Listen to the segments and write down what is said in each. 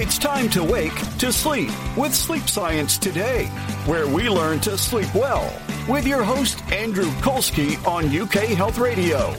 It's time to wake to sleep with Sleep Science Today, where we learn to sleep well with your host, Andrew Kolsky on UK Health Radio.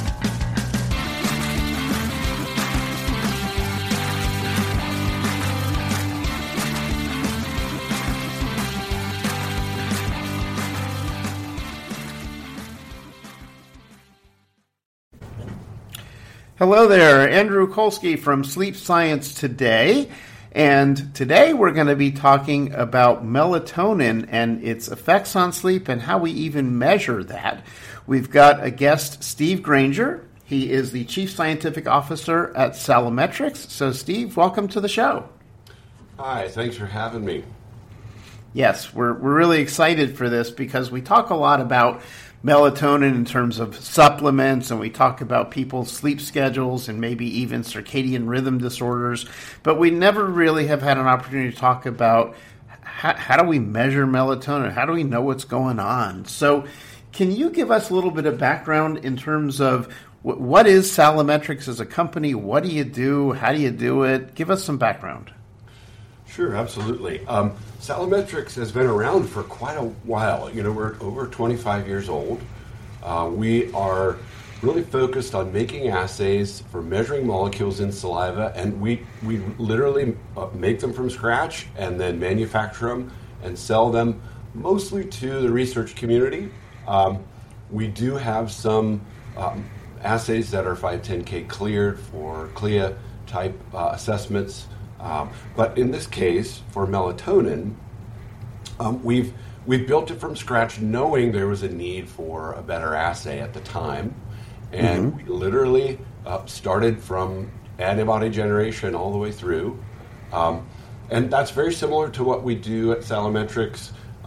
Hello there, Andrew Kolsky from Sleep Science Today, and today we're going to be talking about melatonin and its effects on sleep and how we even measure that. We've got a guest, Steve Granger. He is the Chief Scientific Officer at Salametrics. So, Steve, welcome to the show. Hi, thanks for having me. Yes, we're really excited for this because we talk a lot about melatonin in terms of supplements, and we talk about people's sleep schedules and maybe even circadian rhythm disorders, but we never really have had an opportunity to talk about how do we measure melatonin? How do we know what's going on? So can you give us a little bit of background in terms of what is Salametrics as a company? What do you do? How do you do it? Give us some background. Sure, absolutely. Salametrics has been around for quite a while. You know, we're over 25 years old. We are really focused on making assays for measuring molecules in saliva, and we literally make them from scratch and then manufacture them and sell them mostly to the research community. We do have some assays that are 510K cleared for CLIA type assessments. But in this case, for melatonin, we've built it from scratch knowing there was a need for a better assay at the time. And we literally started from antibody generation all the way through. And that's very similar to what we do at Salametrics.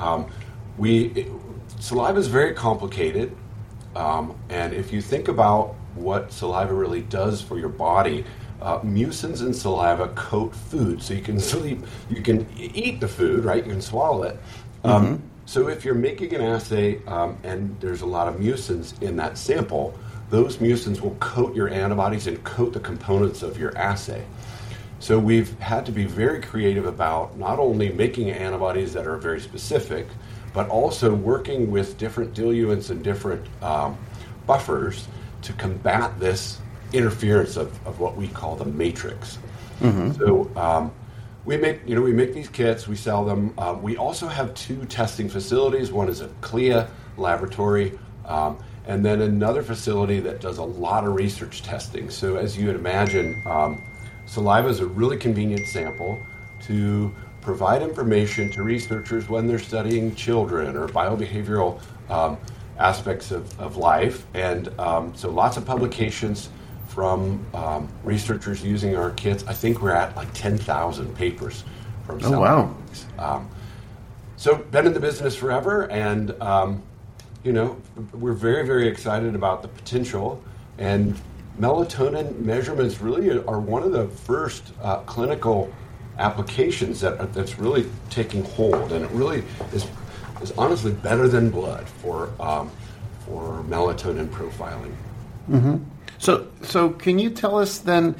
Saliva is very complicated. And if you think about what saliva really does for your body, mucins in saliva coat food, so you can sleep, you can eat the food, right? You can swallow it. So if you're making an assay and there's a lot of mucins in that sample, those mucins will coat your antibodies and coat the components of your assay. So we've had to be very creative about not only making antibodies that are very specific, but also working with different diluents and different buffers to combat this interference of what we call the matrix. So we make these kits, we sell them. We also have two testing facilities. One is a CLIA laboratory, and then another facility that does a lot of research testing. So as you would imagine, saliva is a really convenient sample to provide information to researchers when they're studying children or biobehavioral aspects of life. And so lots of publications from researchers using our kits. I think we're at like 10,000 papers from Salametrics. Wow. So been in the business forever, and we're very, very excited about the potential. And melatonin measurements really are one of the first clinical applications that's really taking hold, and it really is honestly better than blood for melatonin profiling. So can you tell us then,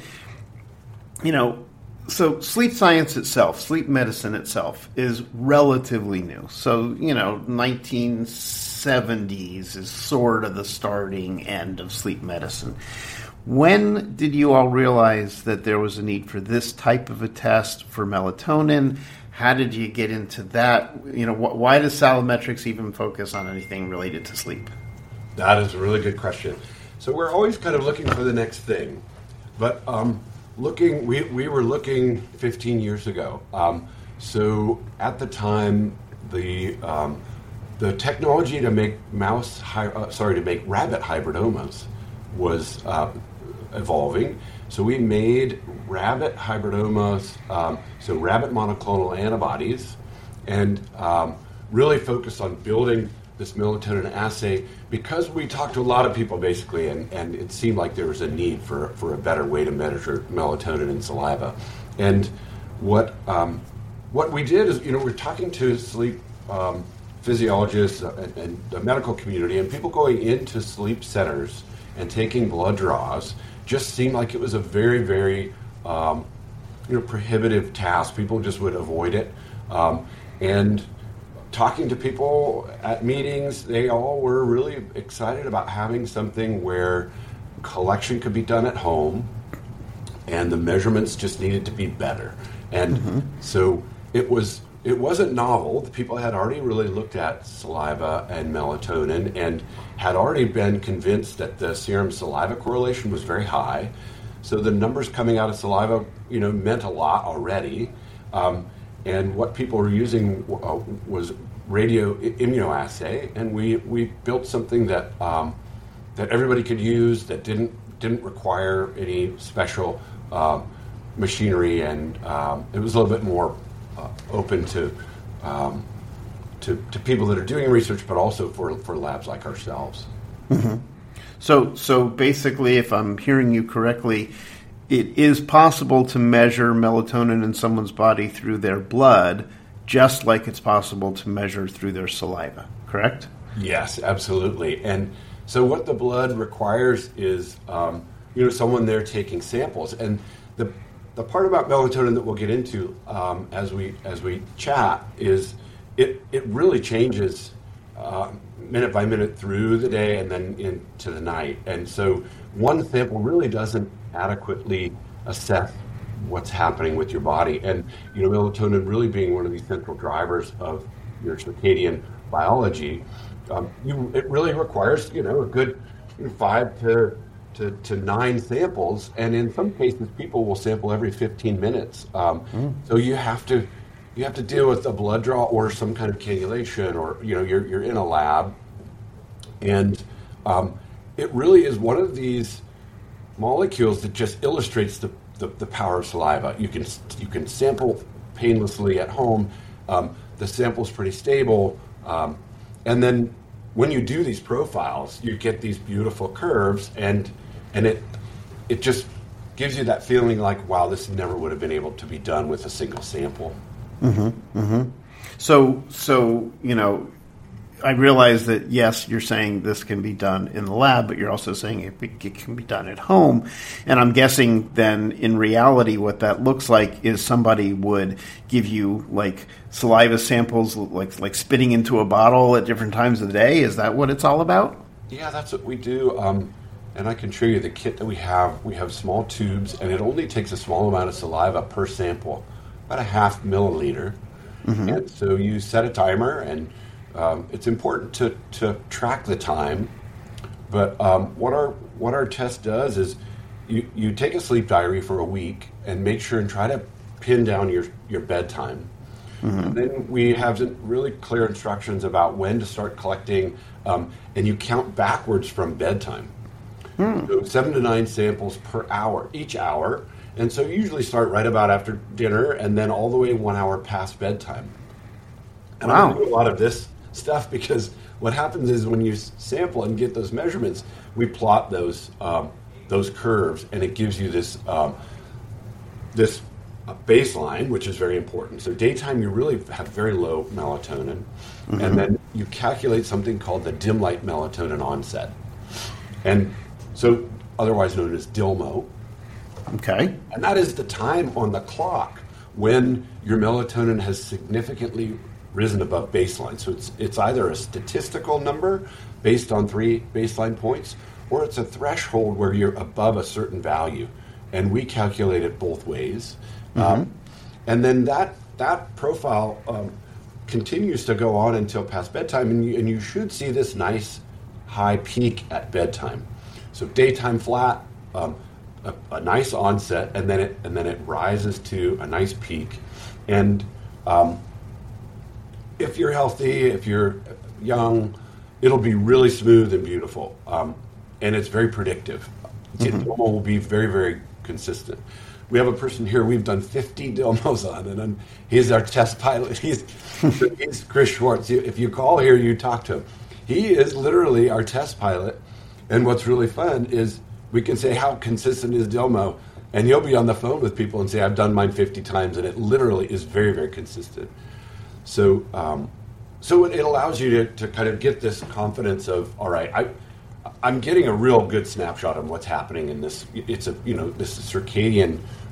so sleep science itself, sleep medicine itself is relatively new. So, 1970s is sort of the starting end of sleep medicine. When did you all realize that there was a need for this type of a test for melatonin? How did you get into that? Why does Salametrics even focus on anything related to sleep? That is a really good question. So we're always kind of looking for the next thing, but we were looking 15 years ago. So at the time, the technology to make rabbit hybridomas was evolving. So we made rabbit hybridomas, so rabbit monoclonal antibodies, and really focused on building this melatonin assay because we talked to a lot of people basically, and it seemed like there was a need for a better way to measure melatonin in saliva. And what we did is, we're talking to sleep physiologists and the medical community, and people going into sleep centers and taking blood draws just seemed like it was a very, very prohibitive task. People just would avoid it. And talking to people at meetings, they all were really excited about having something where collection could be done at home and the measurements just needed to be better. And so it wasn't novel. The people had already really looked at saliva and melatonin and had already been convinced that the serum saliva correlation was very high. So the numbers coming out of saliva, meant a lot already. And what people were using was radio immunoassay, and we built something that that everybody could use, that didn't require any special machinery, and it was a little bit more open to people that are doing research, but also for labs like ourselves. Mm-hmm. So basically, if I'm hearing you correctly, it is possible to measure melatonin in someone's body through their blood, just like it's possible to measure through their saliva, correct? Yes, absolutely. And so what the blood requires is, someone there taking samples. And the part about melatonin that we'll get into as we chat is it really changes minute by minute through the day and then into the night. And so one sample really doesn't adequately assess what's happening with your body. And melatonin really being one of these central drivers of your circadian biology, it really requires a good 5 to 9 samples, and in some cases people will sample every 15 minutes. So you have to deal with a blood draw or some kind of cannulation, or you're in a lab, and it really is one of these molecules that just illustrates the power of saliva. You can sample painlessly at home. The sample's pretty stable, and then when you do these profiles, you get these beautiful curves, and it just gives you that feeling like, wow, this never would have been able to be done with a single sample. Mm-hmm. Mm-hmm. So I realize that, yes, you're saying this can be done in the lab, but you're also saying it can be done at home. And I'm guessing then in reality what that looks like is somebody would give you like saliva samples, like spitting into a bottle at different times of the day. Is that what it's all about? Yeah, that's what we do. And I can show you the kit that we have. We have small tubes, and it only takes a small amount of saliva per sample, about 0.5 milliliter. Mm-hmm. And so you set a timer, and it's important to track the time, but what our test does is you take a sleep diary for a week and make sure and try to pin down your bedtime. Mm-hmm. And then we have really clear instructions about when to start collecting, and you count backwards from bedtime. So 7 to 9 samples per hour, each hour, and so you usually start right about after dinner and then all the way 1 hour past bedtime. And wow. I do a lot of this stuff because what happens is when you sample and get those measurements, we plot those curves, and it gives you this baseline, which is very important. So daytime, you really have very low melatonin, mm-hmm. and then you calculate something called the dim light melatonin onset, and so otherwise known as DILMO. Okay. And that is the time on the clock when your melatonin has significantly risen above baseline. So it's either a statistical number based on 3 baseline points, or it's a threshold where you're above a certain value. And we calculate it both ways. Mm-hmm. And then that profile continues to go on until past bedtime, and you should see this nice high peak at bedtime. So daytime flat, a nice onset, and then it rises to a nice peak. And if you're healthy, if you're young, it'll be really smooth and beautiful, and it's very predictive. Mm-hmm. DILMO will be very, very consistent. We have a person here we've done 50 DILMOs on, and he's our test pilot. He's Chris Schwartz. If you call here, you talk to him. He is literally our test pilot, and what's really fun is we can say, how consistent is DILMO? And you'll be on the phone with people and say, I've done mine 50 times, and it literally is very, very consistent. So it allows you to kind of get this confidence of, all right, I'm getting a real good snapshot of what's happening in this. It's this circadian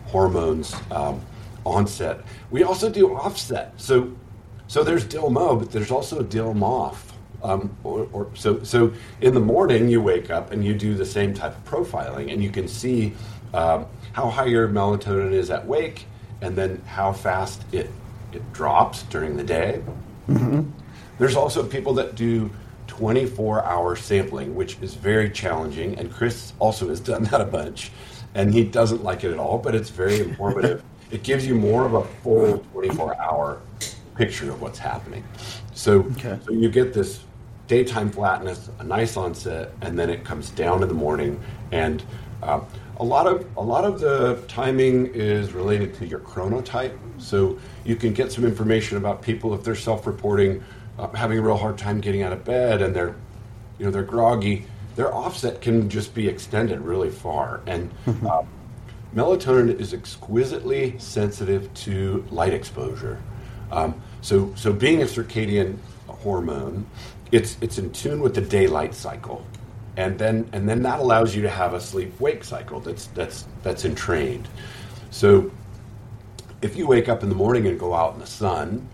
hormones onset. We also do offset. So there's DIL-MO, but there's also DIL-MOF. So in the morning you wake up and you do the same type of profiling, and you can see how high your melatonin is at wake, and then how fast it drops during the day. Mm-hmm. There's also people that do 24-hour sampling, which is very challenging, and Chris also has done that a bunch, and he doesn't like it at all, but it's very informative. It gives you more of a full 24-hour picture of what's happening. So you get this daytime flatness, a nice onset, and then it comes down in the morning. And a lot of the timing is related to your chronotype. So you can get some information about people if they're self-reporting, having a real hard time getting out of bed, and they're groggy. Their offset can just be extended really far. And melatonin is exquisitely sensitive to light exposure. So being a circadian hormone, it's in tune with the daylight cycle, and then that allows you to have a sleep-wake cycle that's entrained. So if you wake up in the morning and go out in the sun,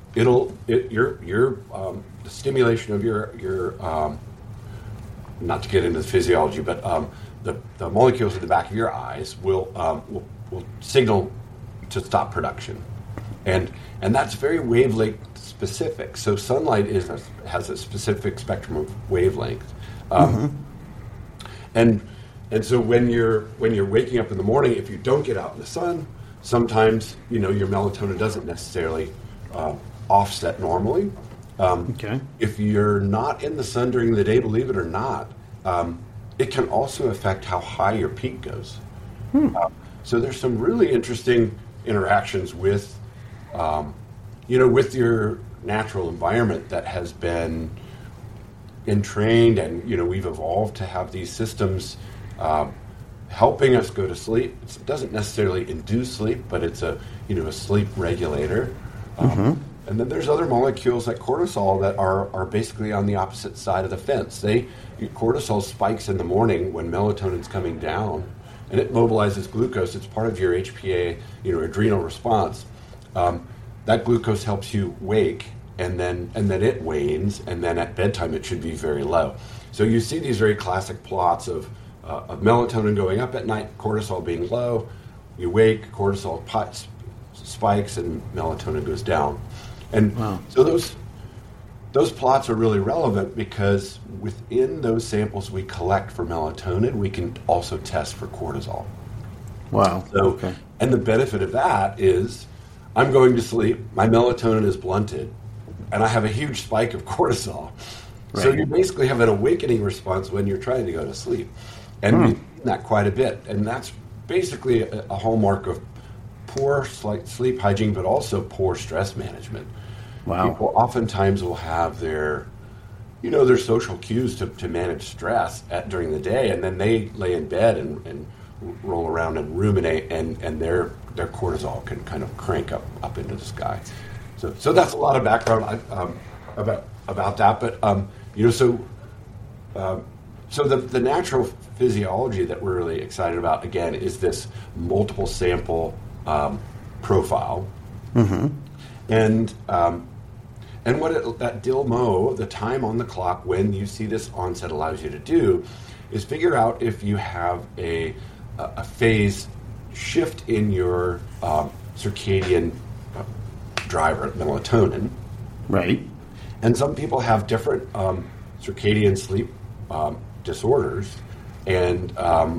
the stimulation of your not to get into the physiology, but the molecules at the back of your eyes will signal to stop production, and that's very wavelength specific. So sunlight has a specific spectrum of wavelength, and so when you're waking up in the morning, if you don't get out in the sun, sometimes your melatonin doesn't necessarily offset normally. If you're not in the sun during the day, believe it or not, it can also affect how high your peak goes. So there's some really interesting interactions with your natural environment that has been entrained, and we've evolved to have these systems helping us go to sleep. It doesn't necessarily induce sleep, but it's a sleep regulator. And then there's other molecules like cortisol that are basically on the opposite side of the fence. Cortisol spikes in the morning when melatonin's coming down, and it mobilizes glucose. It's part of your HPA, adrenal response. That glucose helps you wake, and then it wanes, and then at bedtime it should be very low. So you see these very classic plots of melatonin going up at night, cortisol being low. You wake, cortisol spikes, and melatonin goes down. And so those plots are really relevant because within those samples we collect for melatonin, we can also test for cortisol. Wow. So, and the benefit of that is I'm going to sleep, my melatonin is blunted, and I have a huge spike of cortisol. Right. So you basically have an awakening response when you're trying to go to sleep. And we've seen that quite a bit. And that's basically a hallmark of poor sleep hygiene, but also poor stress management. Wow. People oftentimes will have their social cues to manage stress during the day, and then they lay in bed and roll around and ruminate, and their cortisol can kind of crank up into the sky. So that's a lot of background about that. But so the natural physiology that we're really excited about again is this multiple sample profile, and what that DIL-MO, the time on the clock when you see this onset, allows you to do is figure out if you have a phase shift in your circadian driver, melatonin. Right. And some people have different circadian sleep disorders, and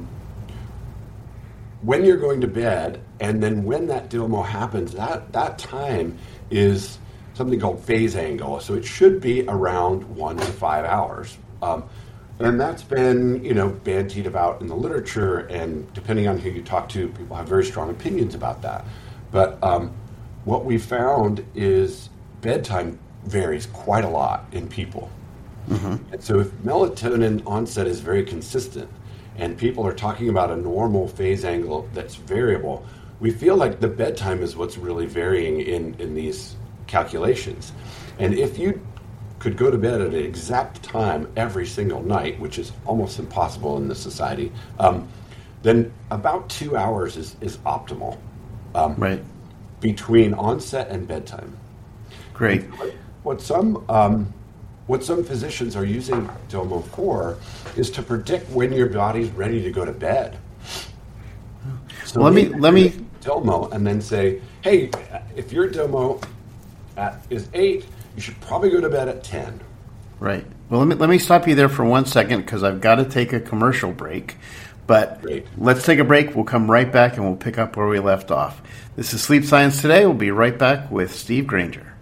when you're going to bed, and then when that DIL-MO happens, that time is something called phase angle. So it should be around 1 to 5 hours. And that's been, bandied about in the literature, and depending on who you talk to, people have very strong opinions about that. But what we found is bedtime varies quite a lot in people. And so if melatonin onset is very consistent, and people are talking about a normal phase angle that's variable, we feel like the bedtime is what's really varying in these calculations. And if you could go to bed at an exact time every single night, which is almost impossible in this society, then about 2 hours is optimal. Right. Between onset and bedtime. Great. What some physicians are using Domo for is to predict when your body's ready to go to bed. So let me Domo and then say, hey, if your Domo is 8, you should probably go to bed at 10. Right. Well, let me stop you there for 1 second because I've got to take a commercial break. But Great. Let's take a break. We'll come right back and we'll pick up where we left off. This is Sleep Science Today. We'll be right back with Steve Granger.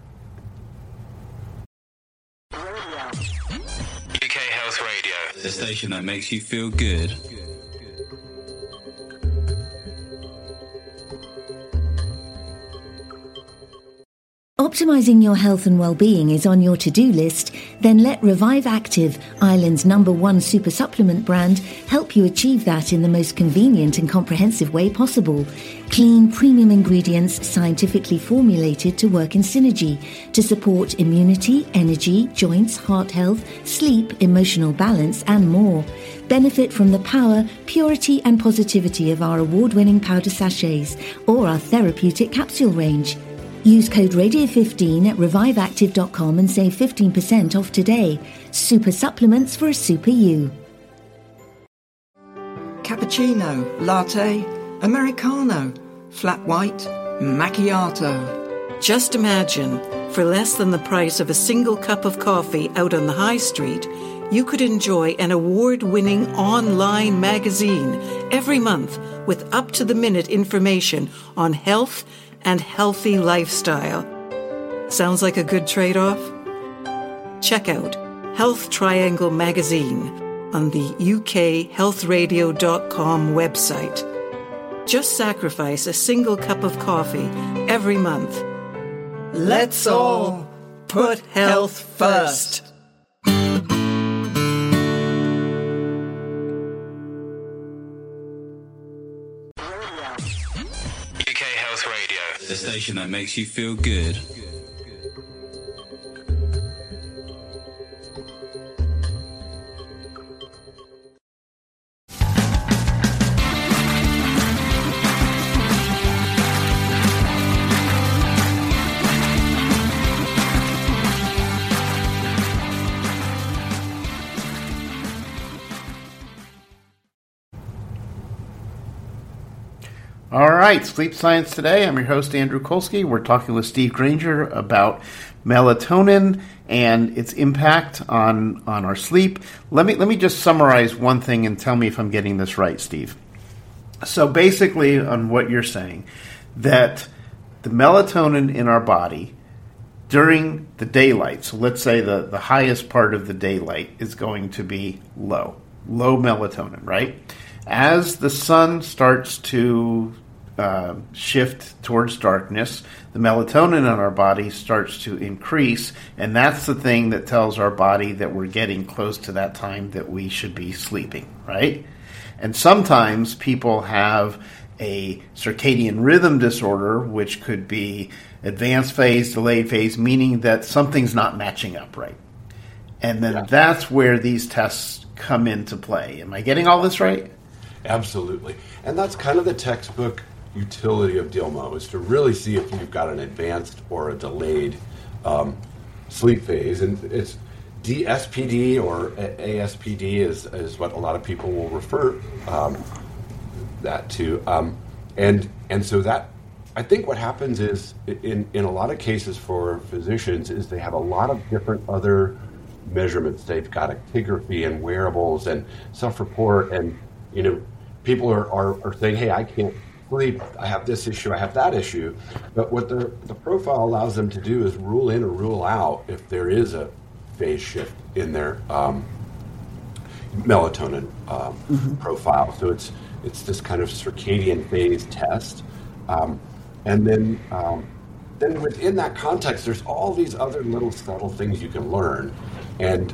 UK Health Radio, the station that makes you feel good. Optimizing your health and well-being is on your to-do list? Then let Revive Active, Ireland's #1 super supplement brand, help you achieve that in the most convenient and comprehensive way possible. Clean, premium ingredients scientifically formulated to work in synergy to support immunity, energy, joints, heart health, sleep, emotional balance, and more. Benefit from the power, purity, and positivity of our award-winning powder sachets or our therapeutic capsule range. Use code RADIO15 at reviveactive.com and save 15% off today. Super supplements for a super you. Cappuccino, latte, Americano, flat white, macchiato. Just imagine, for less than the price of a single cup of coffee out on the high street, you could enjoy an award-winning online magazine every month with up-to-the-minute information on health and healthy lifestyle. Sounds like a good trade-off? Check out Health Triangle magazine on the ukhealthradio.com website. Just sacrifice a single cup of coffee every month. Let's all put health first. The station that makes you feel good. All right, Sleep Science Today. I'm your host, Andrew Kolsky. We're talking with Steve Granger about melatonin and its impact on our sleep. Let me just summarize one thing and tell me if I'm getting this right, Steve. So basically, on what you're saying, that the melatonin in our body during the daylight, so let's say the highest part of the daylight is going to be low melatonin, right? As the sun starts to shift towards darkness, the melatonin in our body starts to increase, and that's the thing that tells our body that we're getting close to that time that we should be sleeping, right? And sometimes people have a circadian rhythm disorder, which could be advanced phase, delayed phase, meaning that something's not matching up right. And then that's where these tests come into play. Am I getting all this right? Absolutely. And that's kind of the textbook utility of Domo, is to really see if you've got an advanced or a delayed sleep phase. And it's DSPD or ASPD is what a lot of people will refer that to. And so that, I think what happens is, in a lot of cases for physicians, is they have a lot of different other measurements. They've got actigraphy and wearables and self-report, and people are saying, hey, I can't sleep, I have this issue, I have that issue. But what the profile allows them to do is rule in or rule out if there is a phase shift in their melatonin profile. So it's this kind of circadian phase test. And then within that context, there's all these other little subtle things you can learn. And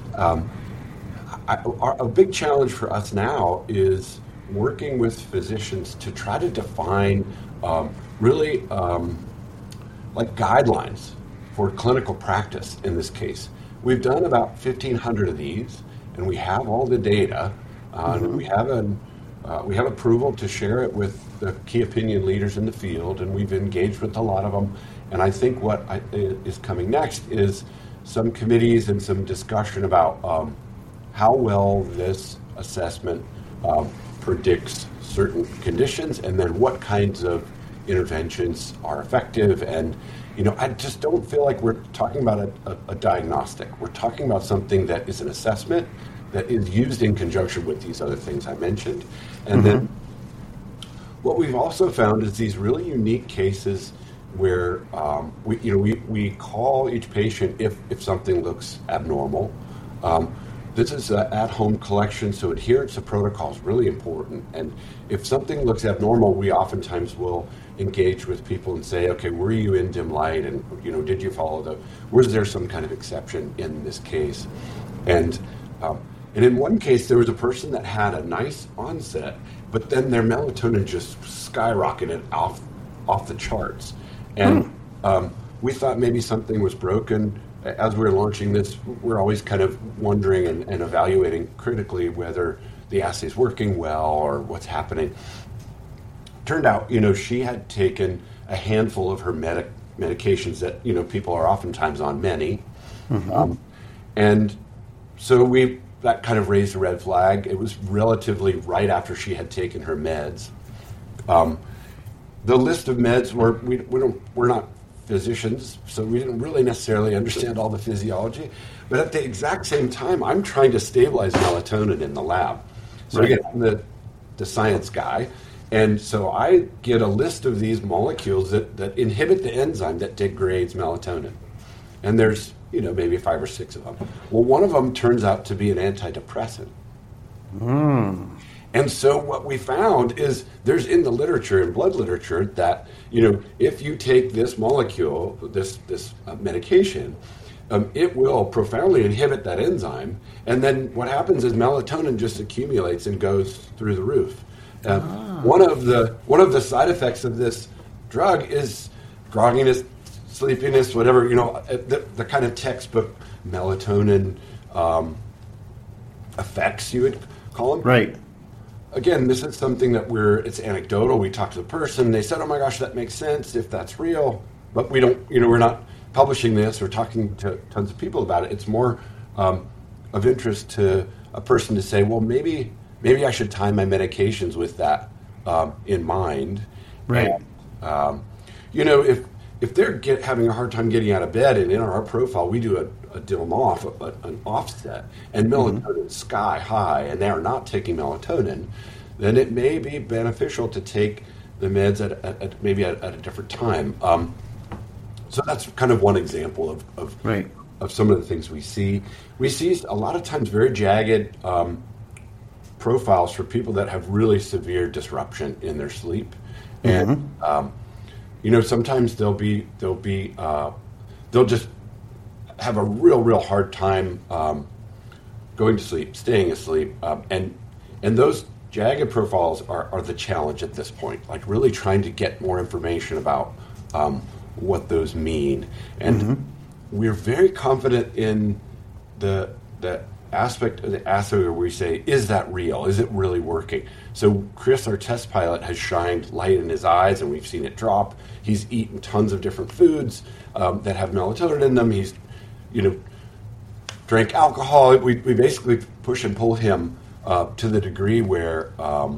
a big challenge for us now is working with physicians to try to define really like guidelines for clinical practice in this case. We've done about 1,500 of these, and we have all the data. And we have we have approval to share it with the key opinion leaders in the field, and we've engaged with a lot of them. And I think what is coming next is some committees and some discussion about how well this assessment predicts certain conditions, and then what kinds of interventions are effective. And I just don't feel like we're talking about a diagnostic. We're talking about something that is an assessment that is used in conjunction with these other things I mentioned. And then what we've also found is these really unique cases where we call each patient if something looks abnormal. This is an at-home collection, so adherence to protocol is really important. And if something looks abnormal, we oftentimes will engage with people and say, okay, were you in dim light? And, did you follow was there some kind of exception in this case? And in one case, there was a person that had a nice onset, but then their melatonin just skyrocketed off the charts. And we thought maybe something was broken. As we were launching this, we're always kind of wondering and evaluating critically whether the assay is working well or what's happening. Turned out, she had taken a handful of her medications that, people are oftentimes on many. And so that kind of raised a red flag. It was relatively right after she had taken her meds. The list of meds we're not physicians, so we didn't really necessarily understand all the physiology. But at the exact same time, I'm trying to stabilize melatonin in the lab. So again, I'm the science guy. And so I get a list of these molecules that inhibit the enzyme that degrades melatonin. And there's, maybe 5 or 6 of them. Well, one of them turns out to be an antidepressant. And so what we found is there's in the literature, in blood literature, that, if you take this molecule, this medication, it will profoundly inhibit that enzyme. And then what happens is melatonin just accumulates and goes through the roof. One of the side effects of this drug is grogginess, sleepiness, whatever, the kind of textbook melatonin effects, you would call them. Right. Again, this is something that it's anecdotal. We talk to the person. They said, oh my gosh, that makes sense if that's real. But we don't, we're not publishing this or talking to tons of people about it. It's more of interest to a person to say, well, maybe I should time my medications with that in mind. Right. And, if they're having a hard time getting out of bed, and in our profile we do a dim off, an offset, and melatonin sky high, and they are not taking melatonin, then it may be beneficial to take the meds at maybe at a different time. So that's kind of one example of some of the things we see. We see a lot of times very jagged profiles for people that have really severe disruption in their sleep, and sometimes they'll just have a real hard time going to sleep, staying asleep, and those jagged profiles are the challenge at this point. Like really trying to get more information about what those mean, and we're very confident in the aspect of the assay where we say, is that real? Is it really working? So Chris, our test pilot, has shined light in his eyes, and we've seen it drop. He's eaten tons of different foods that have melatonin in them. He's, drank alcohol. We basically push and pull him to the degree where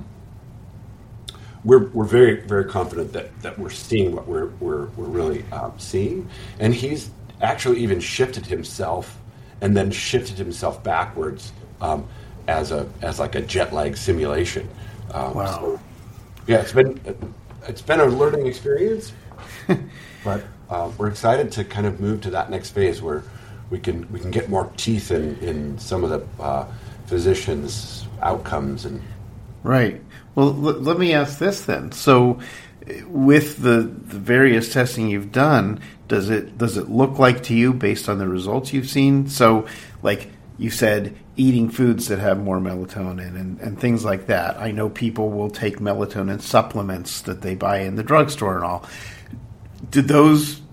we're very, very confident that we're seeing what we're really seeing. And he's actually even shifted himself and then shifted himself backwards as like a jet lag simulation. Wow. So, yeah, it's been a learning experience, but we're excited to kind of move to that next phase where we can get more teeth in some of the physicians' outcomes. And right. Well, let me ask this then. So, with the various testing you've done, does it look like to you, based on the results you've seen? So, like you said, eating foods that have more melatonin and things like that. I know people will take melatonin supplements that they buy in the drugstore and all. Do those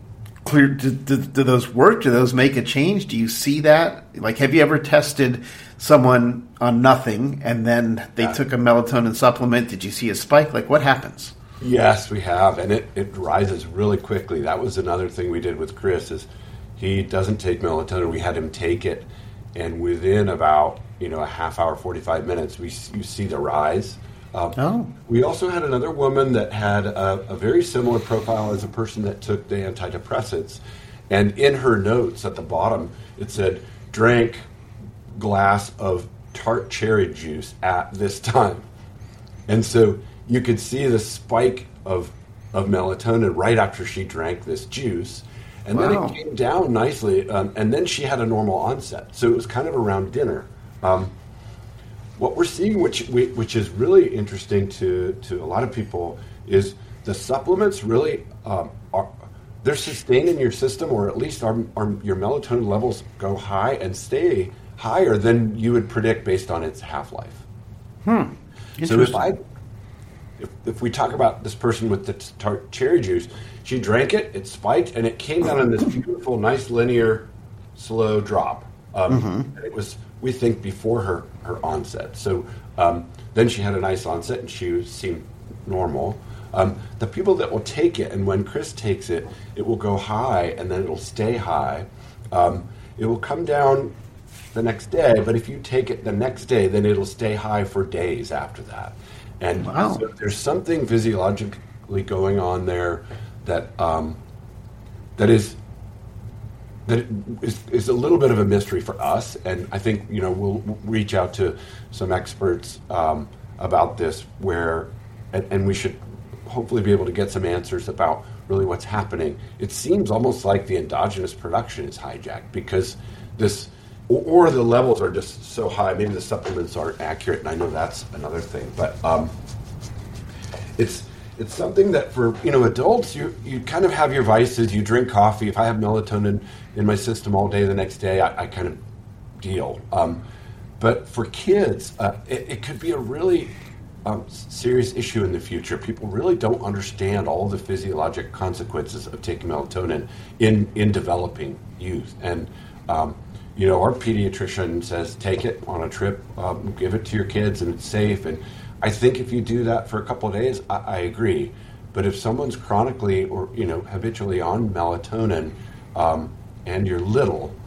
clear. Do those work? Do those make a change? Do you see that? Like, have you ever tested someone on nothing and then they took a melatonin supplement? Did you see a spike? Like, what happens? Yes, we have, and it rises really quickly. That was another thing we did with Chris is he doesn't take melatonin. We had him take it, and within about a half hour, 45 minutes, you see the rise. We also had another woman that had a very similar profile as a person that took the antidepressants, and in her notes at the bottom it said, drank glass of tart cherry juice at this time. And so you could see the spike of melatonin right after she drank this juice. And then it came down nicely, and then she had a normal onset. So it was kind of around dinner. What we're seeing, which is really interesting to a lot of people, is the supplements really they're sustained in your system, or at least your melatonin levels go high and stay higher than you would predict based on its half-life. So if we talk about this person with the tart cherry juice, she drank it, it spiked, and it came down in this beautiful, nice, linear, slow drop. And it was, we think, before her onset. So then she had a nice onset, and she seemed normal. The people that will take it, and when Chris takes it, it will go high, and then it'll stay high. It will come down the next day, but if you take it the next day, then it'll stay high for days after that. And so there's something physiologically going on there that is a little bit of a mystery for us. And I think we'll reach out to some experts about this, and we should hopefully be able to get some answers about really what's happening. It seems almost like the endogenous production is hijacked because this. Or the levels are just so high. Maybe the supplements aren't accurate, and I know that's another thing. But it's something that for adults, you kind of have your vices. You drink coffee. If I have melatonin in my system all day, the next day I kind of deal. But for kids, it could be a really serious issue in the future. People really don't understand all the physiologic consequences of taking melatonin in developing youth. And our pediatrician says take it on a trip, give it to your kids, and it's safe. And I think if you do that for a couple of days, I agree. But if someone's chronically or habitually on melatonin, and you're little,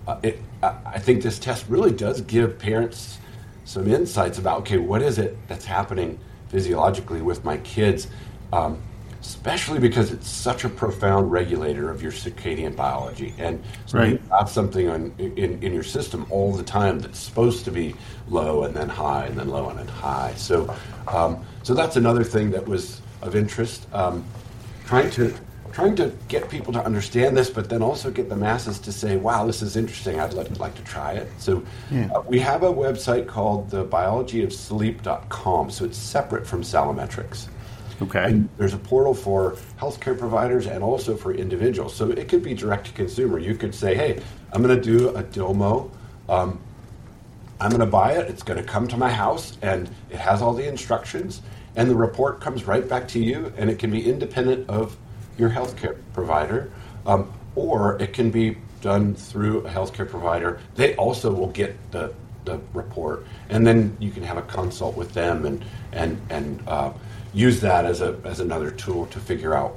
I think this test really does give parents some insights about, okay, what is it that's happening physiologically with my kids? Especially because it's such a profound regulator of your circadian biology. And so you have something in your system all the time that's supposed to be low and then high and then low and then high. So that's another thing that was of interest. Trying to get people to understand this, but then also get the masses to say, wow, this is interesting, I'd like to try it. So we have a website called thebiologyofsleep.com, so it's separate from Salametrics. Okay. And there's a portal for healthcare providers and also for individuals. So it could be direct to consumer. You could say, hey, I'm going to do a Domo. I'm going to buy it. It's going to come to my house, and it has all the instructions. And the report comes right back to you, and it can be independent of your healthcare provider. Or it can be done through a healthcare provider. They also will get the report. And then you can have a consult with them and use that as another tool to figure out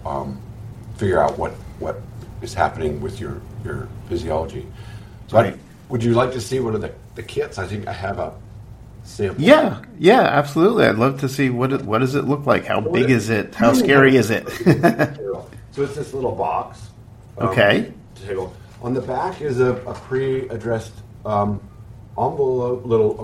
what is happening with your physiology. So would you like to see one of the kits? I think I have a sample. Yeah, absolutely. I'd love to see what does it look like? How big is it? How scary is it? So it's this little box. Okay. On the back is a pre-addressed envelope,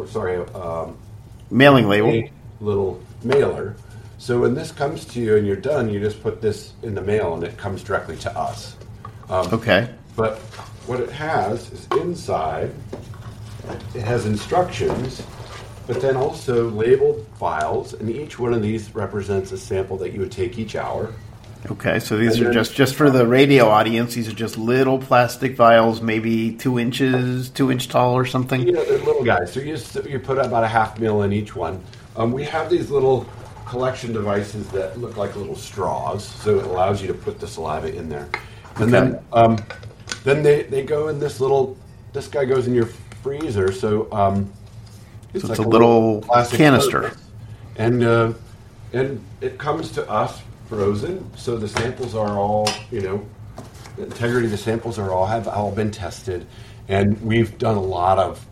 mailing label, little mailer. So when this comes to you and you're done, you just put this in the mail and it comes directly to us. Okay. But what it has is inside, it has instructions, but then also labeled files, and each one of these represents a sample that you would take each hour. Okay, so these are just for the radio audience. These are just little plastic vials, maybe 2 inch tall or something. Yeah, they're little guys. So you put about a 0.5 ml in each one. We have these little collection devices that look like little straws, so it allows you to put the saliva in there. And then they go in this guy goes in your freezer, so it's like a little canister. Focus. And it comes to us frozen, so the samples are all, the integrity of the samples have all been tested, and we've done a lot of,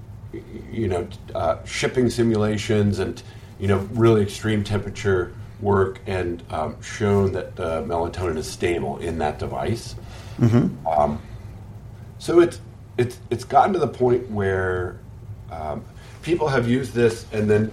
shipping simulations and, really extreme temperature work, and shown that the melatonin is stable in that device. Mm-hmm. So it's gotten to the point where people have used this, and then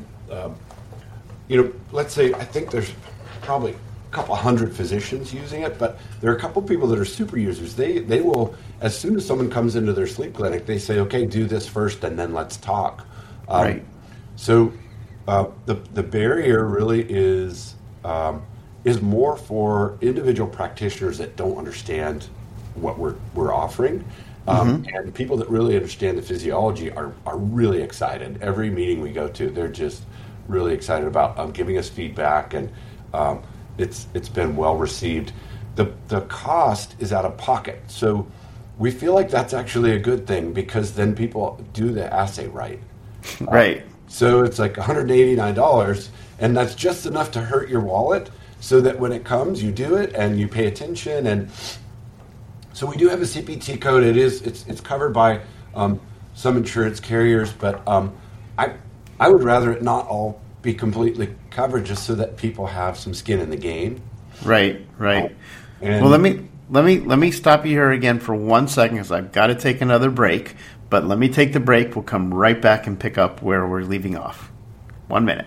let's say I think there's probably a couple hundred physicians using it, but there are a couple people that are super users. They will, as soon as someone comes into their sleep clinic, they say, okay, do this first and then let's talk. Right. So the barrier really is more for individual practitioners that don't understand what we're offering. And people that really understand the physiology are really excited. Every meeting we go to, they're just really excited about giving us feedback, and it's been well received. The cost is out of pocket, so we feel like that's actually a good thing, because then people do the assay right. Right. So it's like $189, and that's just enough to hurt your wallet, so that when it comes, you do it and you pay attention. And so we do have a CPT code. It's covered by some insurance carriers, but I would rather it not all be completely covered, just so that people have some skin in the game. Right. Well, let me stop you here again for 1 second, because I've got to take another break. But let me take the break. We'll come right back and pick up where we're leaving off. 1 minute.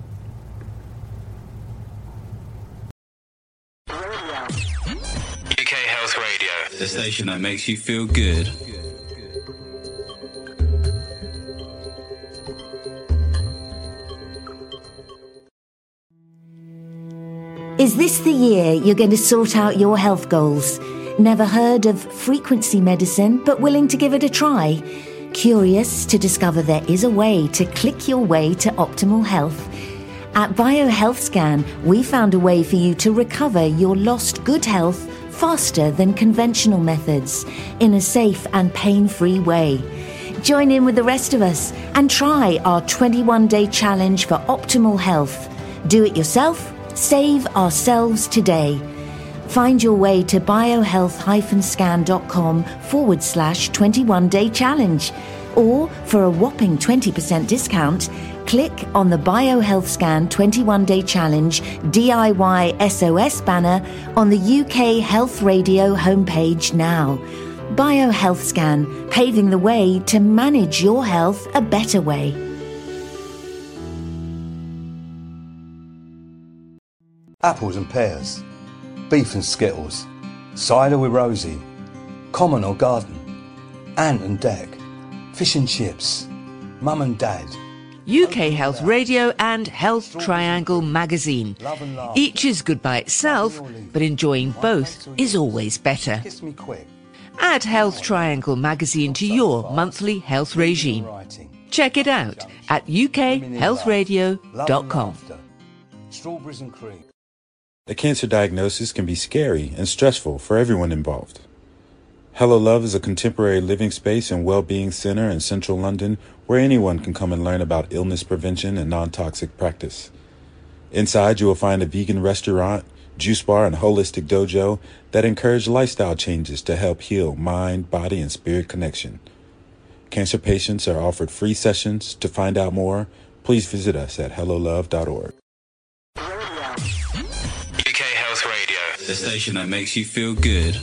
UK Health Radio, the station that makes you feel good. Is this the year you're going to sort out your health goals? Never heard of frequency medicine, but willing to give it a try? Curious to discover there is a way to click your way to optimal health? At BioHealthScan, we found a way for you to recover your lost good health faster than conventional methods, in a safe and pain-free way. Join in with the rest of us and try our 21-day challenge for optimal health. Do it yourself, save ourselves today. Find your way to biohealth-scan.com/21-day challenge. Or for a whopping 20% discount, click on the BioHealthScan 21-day challenge DIY SOS banner on the UK Health Radio homepage now. BioHealthScan, paving the way to manage your health a better way. Apples and pears, beef and skittles, cider with Rosie, common or garden, ant and deck, fish and chips, mum and dad. UK Health Radio and Health Triangle magazine. Each is good by itself, but enjoying both is always better. Kiss me quick. Add Health Triangle magazine to your monthly health regime. Check it out at ukhealthradio.com. Strawberries and cream. A cancer diagnosis can be scary and stressful for everyone involved. Hello Love is a contemporary living space and well-being center in central London where anyone can come and learn about illness prevention and non-toxic practice. Inside, you will find a vegan restaurant, juice bar, and holistic dojo that encourage lifestyle changes to help heal mind, body, and spirit connection. Cancer patients are offered free sessions. To find out more, please visit us at hellolove.org. The station that makes you feel good.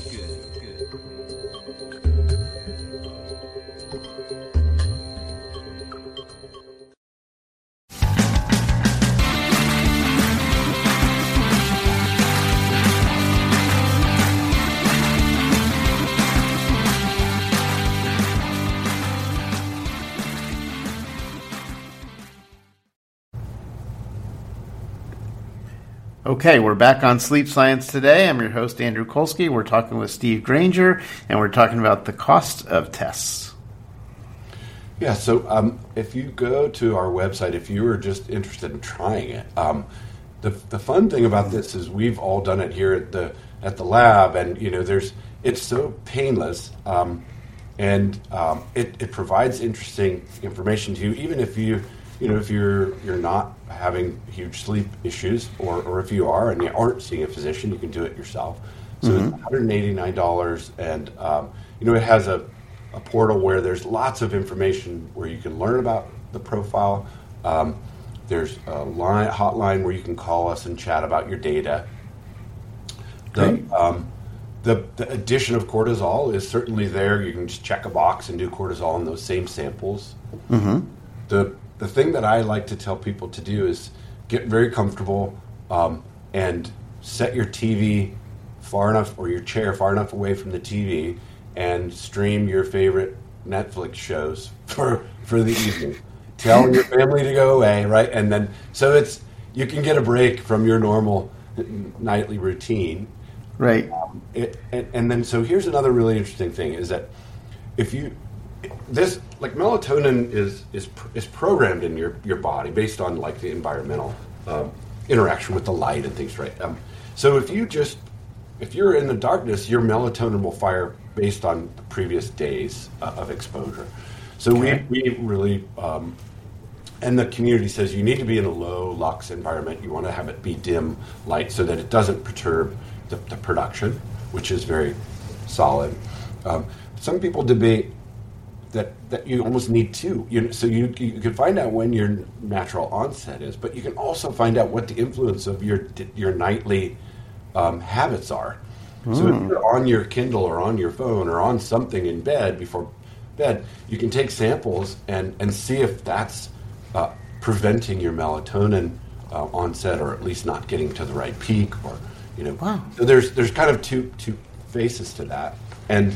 Okay, we're back on Sleep Science Today. I'm your host, Andrew Kolsky. We're talking with Steve Granger, and we're talking about the cost of tests. Yeah, so if you go to our website, if you are just interested in trying it, the fun thing about this is we've all done it here at the lab, and there's it's so painless, and it provides interesting information to you, even if if you're not having huge sleep issues, or if you are and you aren't seeing a physician, you can do it yourself. So it's $189, and it has a portal where there's lots of information where you can learn about the profile. There's a hotline where you can call us and chat about your data. The addition of cortisol is certainly there. You can just check a box and do cortisol in those same samples. The thing that I like to tell people to do is get very comfortable and set your TV far enough, or your chair far enough away from the TV, and stream your favorite Netflix shows for the evening. Tell your family to go away, right? And then so you can get a break from your normal nightly routine. Right. And then so here's another really interesting thing is that melatonin is programmed in your body based on like the environmental interaction with the light and things, right? So if you're in the darkness, your melatonin will fire based on the previous days of exposure. So we really, and the community says you need to be in a low lux environment. You want to have it be dim light so that it doesn't perturb the production, which is very solid. Some people debate that you almost need two. So you can find out when your natural onset is, but you can also find out what the influence of your nightly habits are. So if you're on your Kindle or on your phone or on something in bed before bed, you can take samples and see if that's preventing your melatonin onset, or at least not getting to the right peak, or Wow. So there's kind of two faces to that, and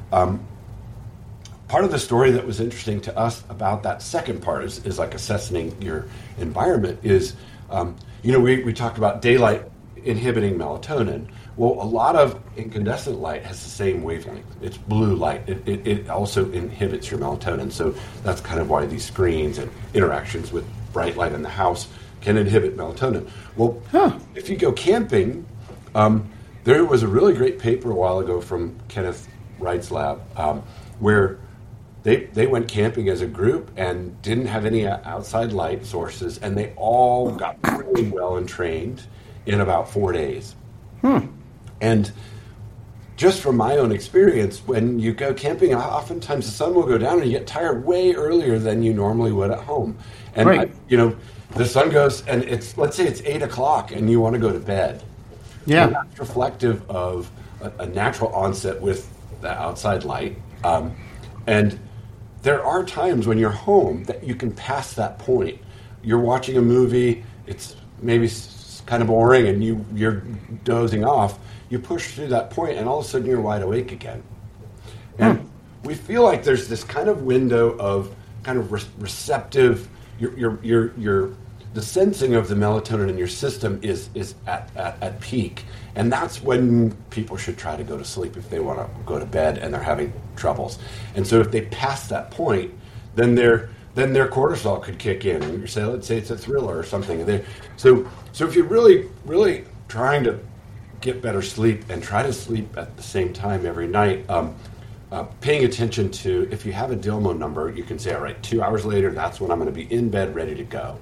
part of the story that was interesting to us about that second part is like assessing your environment is, we talked about daylight inhibiting melatonin. Well, a lot of incandescent light has the same wavelength. It's blue light. It also inhibits your melatonin. So that's kind of why these screens and interactions with bright light in the house can inhibit melatonin. Well, if you go camping, there was a really great paper a while ago from Kenneth Wright's lab where they went camping as a group and didn't have any outside light sources, and they all got really well and trained in about 4 days. And just from my own experience, when you go camping, oftentimes the sun will go down and you get tired way earlier than you normally would at home. And, the sun goes, and let's say it's 8 o'clock and you want to go to bed. Yeah. And that's reflective of a natural onset with the outside light. And there are times when you're home that you can pass that point. You're watching a movie, it's maybe kind of boring, and you're dozing off. You push through that point, and all of a sudden you're wide awake again. And we feel like there's this kind of window of kind of receptive. The sensing of the melatonin in your system is at peak, and that's when people should try to go to sleep if they want to go to bed and they're having troubles. And so if they pass that point, then their cortisol could kick in, and let's say it's a thriller or something. So if you're really, really trying to get better sleep and try to sleep at the same time every night, paying attention to, if you have a DILMO number, you can say, all right, 2 hours later, that's when I'm going to be in bed ready to go.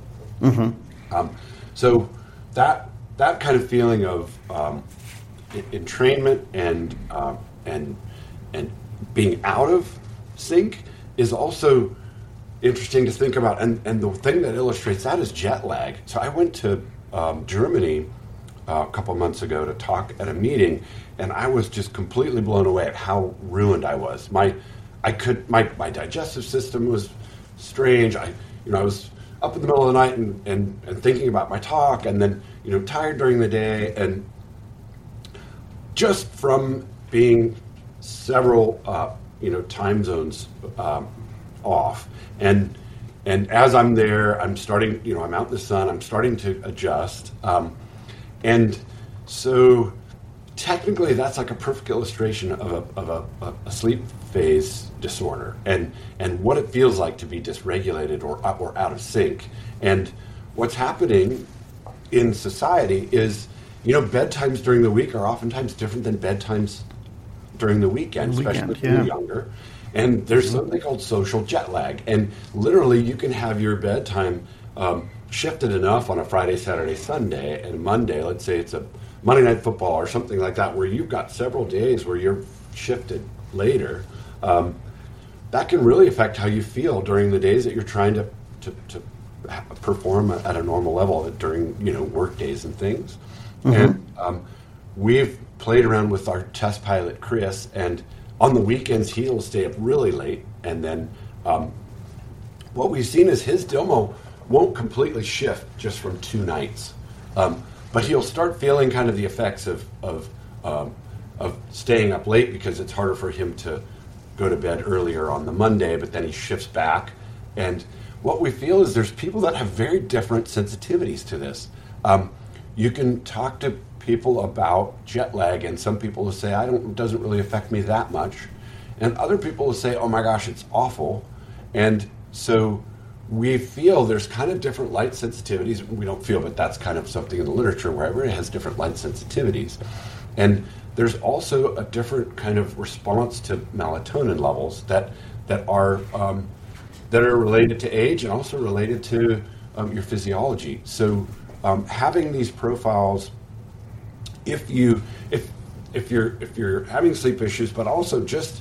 So that kind of feeling of entrainment and being out of sync is also interesting to think about. And the thing that illustrates that is jet lag. So I went to Germany a couple months ago to talk at a meeting, and I was just completely blown away at how ruined I was. My digestive system was strange. I was up in the middle of the night and thinking about my talk, and then tired during the day, and just from being several time zones off, and as I'm there, I'm starting, I'm out in the sun, I'm starting to adjust, and so technically that's like a perfect illustration of a sleep phase disorder and what it feels like to be dysregulated or out of sync. And what's happening in society is, bedtimes during the week are oftentimes different than bedtimes during the weekend, especially if you're younger. And there's something called social jet lag. And literally, you can have your bedtime shifted enough on a Friday, Saturday, Sunday, and Monday, let's say it's a Monday Night Football or something like that, where you've got several days where you're shifted later. That can really affect how you feel during the days that you're trying to perform at a normal level during, work days and things. And we've played around with our test pilot, Chris, and on the weekends, he'll stay up really late. And then what we've seen is his DILMO won't completely shift just from 2 nights. But he'll start feeling kind of the effects of staying up late because it's harder for him to go to bed earlier on the Monday, but then he shifts back. And what we feel is there's people that have very different sensitivities to this. You can talk to people about jet lag, and some people will say, it doesn't really affect me that much. And other people will say, oh my gosh, it's awful. And so we feel there's kind of different light sensitivities. We don't feel, but that's kind of something in the literature where everybody has different light sensitivities. And there's also a different kind of response to melatonin levels that are related to age and also related to your physiology. So having these profiles, if you're having sleep issues, but also just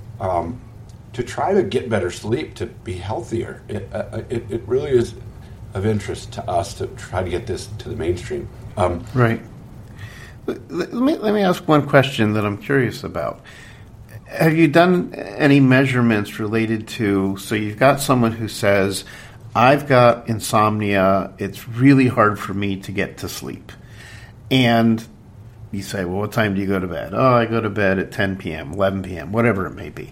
to try to get better sleep, to be healthier, it really is of interest to us to try to get this to the mainstream. Right. Let me ask one question that I'm curious about. Have you done any measurements related to, so you've got someone who says, I've got insomnia, it's really hard for me to get to sleep. And you say, well, what time do you go to bed? Oh, I go to bed at 10 p.m., 11 p.m., whatever it may be.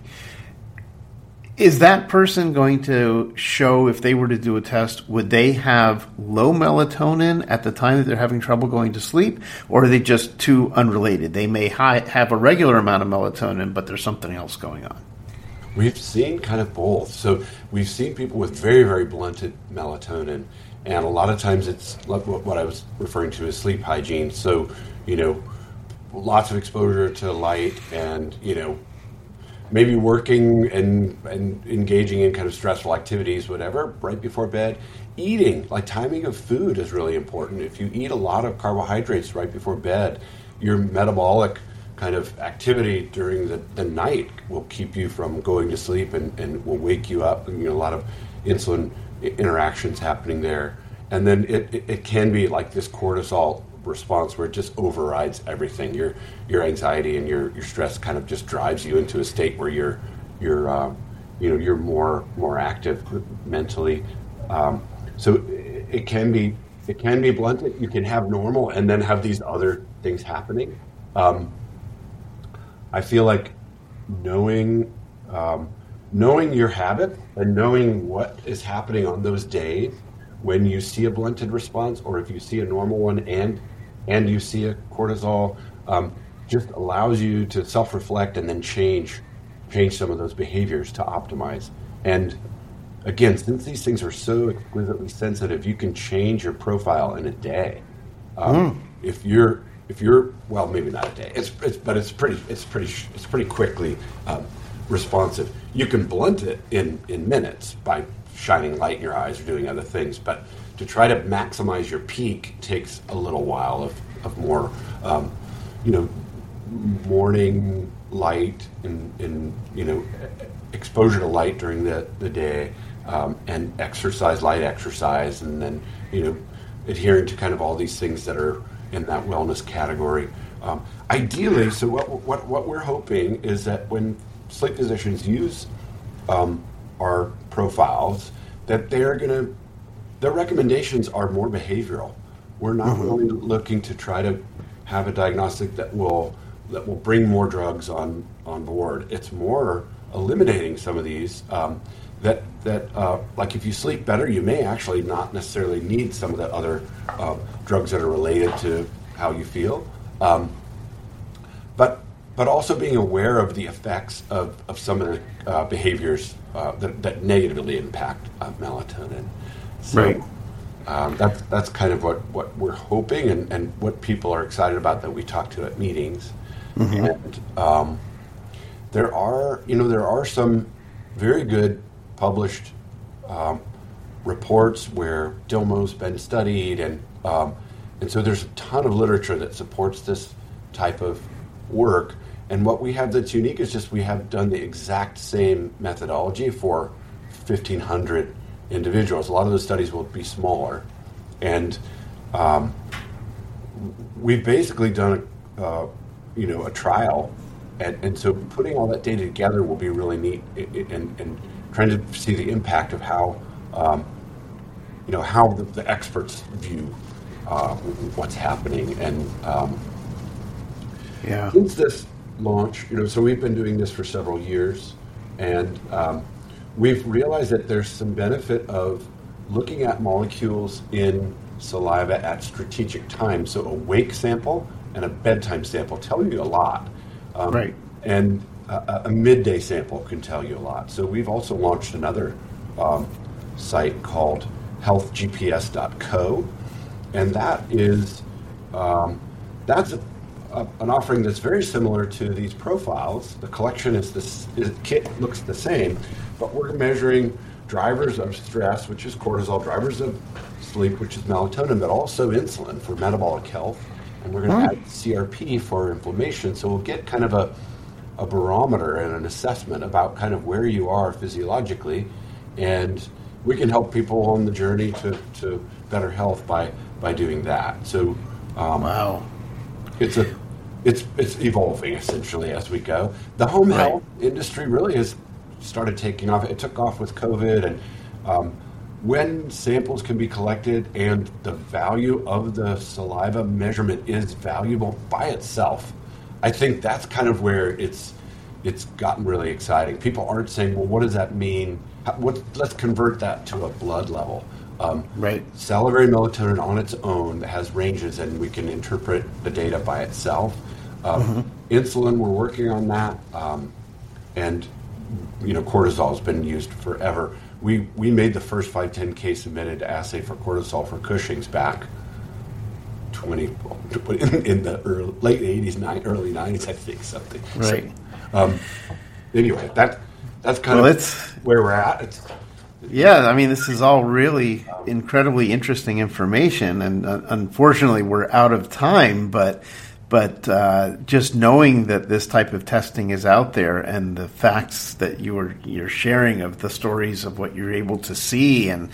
Is that person going to show, if they were to do a test, would they have low melatonin at the time that they're having trouble going to sleep, or are they just too unrelated? They may have a regular amount of melatonin, but there's something else going on. We've seen kind of both. So we've seen people with very, very blunted melatonin, and a lot of times it's like what I was referring to as sleep hygiene. So, lots of exposure to light and, maybe working and engaging in kind of stressful activities, whatever, right before bed. Eating, like timing of food is really important. If you eat a lot of carbohydrates right before bed, your metabolic kind of activity during the night will keep you from going to sleep and will wake you up. And, a lot of insulin interactions happening there. And then it can be like this cortisol response where it just overrides everything. Your anxiety and your stress kind of just drives you into a state where you're more active mentally. So it can be blunted. You can have normal and then have these other things happening. I feel like knowing your habit and knowing what is happening on those days when you see a blunted response, or if you see a normal one and you see a cortisol, just allows you to self-reflect and then change some of those behaviors to optimize. And again, since these things are so exquisitely sensitive, you can change your profile in a day. If you're well, maybe not a day. It's pretty quickly responsive. You can blunt it in minutes by shining light in your eyes or doing other things, but to try to maximize your peak takes a little while of more, morning light and exposure to light during the day, and light exercise, and then adhering to kind of all these things that are in that wellness category. Ideally, so what we're hoping is that when sleep physicians use our profiles, that their recommendations are more behavioral. We're not really looking to try to have a diagnostic that will bring more drugs on board. It's more eliminating some of these that like if you sleep better, you may actually not necessarily need some of the other drugs that are related to how you feel. But also being aware of the effects of some of the behaviors that negatively impact melatonin. So, right. That's kind of what we're hoping and what people are excited about that we talk to at meetings. And there are some very good published reports where DILMO's been studied, and so there's a ton of literature that supports this type of work. And what we have that's unique is just we have done the exact same methodology for 1,500 individuals. A lot of those studies will be smaller, and we've basically done a trial, and so putting all that data together will be really neat, and trying to see the impact of how the experts view what's happening. And since this launch, so we've been doing this for several years, and we've realized that there's some benefit of looking at molecules in saliva at strategic times. So a wake sample and a bedtime sample tell you a lot. Right. And a midday sample can tell you a lot. So we've also launched another site called healthgps.co, and that is that's an offering that's very similar to these profiles. The collection kit looks the same, but we're measuring drivers of stress, which is cortisol, drivers of sleep, which is melatonin, but also insulin for metabolic health. And we're going to add CRP for inflammation. So we'll get kind of a barometer and an assessment about kind of where you are physiologically. And we can help people on the journey to better health by doing that. So wow. It's evolving essentially as we go. The home health industry really has started taking off. It took off with COVID, and when samples can be collected and the value of the saliva measurement is valuable by itself, I think that's kind of where it's gotten really exciting. People aren't saying, well, what does that mean? Let's convert that to a blood level. Salivary melatonin on its own has ranges, and we can interpret the data by itself. Insulin, we're working on that, and cortisol has been used forever. We made the first 510K submitted assay for cortisol for Cushing's back in the late 80s, early 90s, I think, something. Right. So, anyway, that's kind of where we're at. This is all really incredibly interesting information, and unfortunately we're out of time, but just knowing that this type of testing is out there, and the facts that you're sharing of the stories of what you're able to see and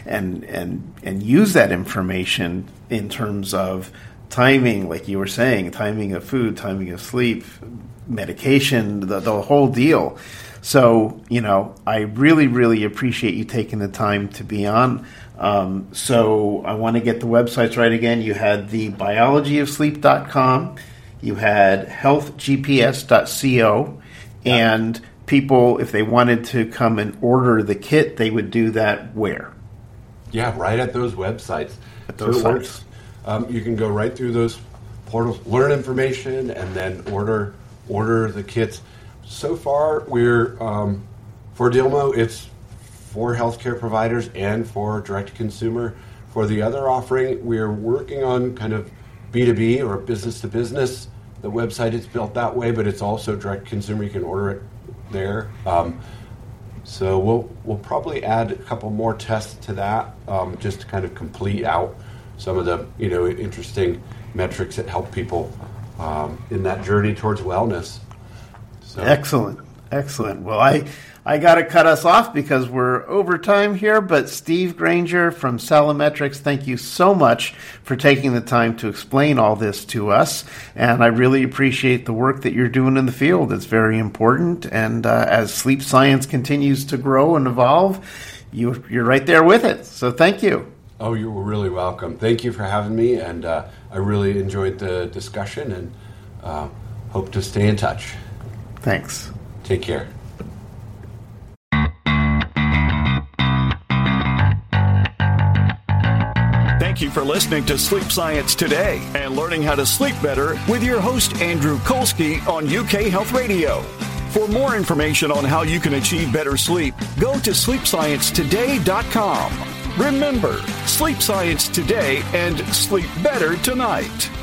use that information in terms of timing, like you were saying, timing of food, timing of sleep, medication, the whole deal. So, I really, really appreciate you taking the time to be on. So I want to get the websites right again. You had the biologyofsleep.com, you had healthgps.co, and people, if they wanted to come and order the kit, they would do that where? Yeah, right at those websites. You can go right through those portals, learn information, and then order the kits. So far, we're for DILMO, it's for healthcare providers and for direct-to-consumer. For the other offering, we're working on kind of B2B or business-to-business. The website is built that way, but it's also direct-to-consumer. You can order it there. So we'll probably add a couple more tests to that, just to kind of complete out some of the interesting metrics that help people in that journey towards wellness. So. Excellent. Well, I got to cut us off because we're over time here, but Steve Granger from Salametrics, thank you so much for taking the time to explain all this to us, and I really appreciate the work that you're doing in the field. It's very important, and as sleep science continues to grow and evolve, you're right there with it, so thank you. Oh, you're really welcome. Thank you for having me, and I really enjoyed the discussion, and hope to stay in touch. Thanks. Take care. Thank you for listening to Sleep Science Today and learning how to sleep better with your host, Andrew Kolsky, on UK Health Radio. For more information on how you can achieve better sleep, go to sleepsciencetoday.com. Remember, sleep science today and sleep better tonight.